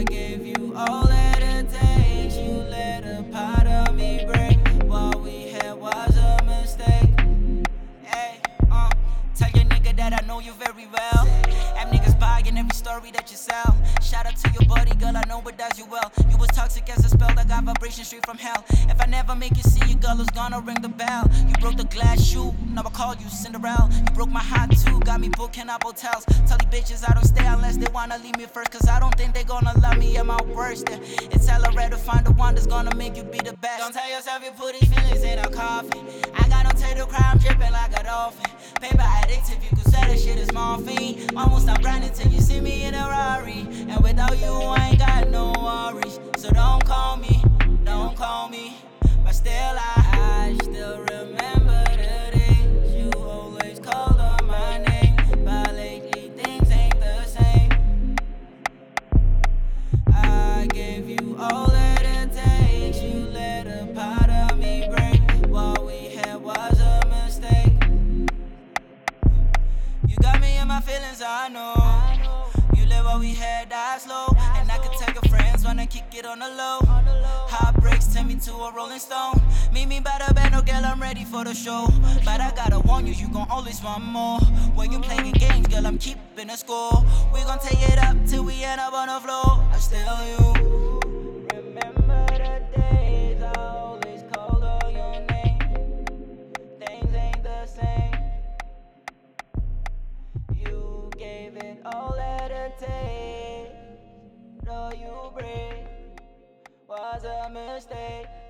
I gave you all that it takes. You let a part of me break. What we had was a mistake. Hey, tell your nigga that I know you very well. Them niggas buying every story that you sell. Shout out to your buddy, girl, I know it does you well. You was toxic as a spell that got vibration straight from hell. If I never make you see you, girl, who's gonna ring the bell? You broke the glass shoe, now I call you Cinderella. You broke my heart too, got me booking up hotels. Tell these bitches I don't stay unless they wanna leave me first, cause I don't think they gonna love me at my worst. It's hella rare to find the one that's gonna make you be the best. Don't tell yourself you put these feelings in a coffin. I got no tail to cry, I'm dripping like a dolphin. Paper addict, if you could say that shit is morphine. Almost stop grinding till you see me in a Rari. And without you, I ain't got no worries. So don't call me, but still I still remember the days you always called on my name. But lately things ain't the same. I gave you all that it takes. You let a part of me break. What we had was a mistake. You got me in my feelings, I know. You live what we had, die slow. And I can tell your friends when I kick it on the low. Heartbreaks turn me to a rolling stone. Meet me by the bed, no girl, I'm ready for the show. But I gotta warn you, you gon' always want more. When you playing games, girl, I'm keeping a score. We gon' take it up till we end up on the floor. I still you. Remember the days I always called on your name. Things ain't the same. You gave it all that it takes. Though you break was a mistake.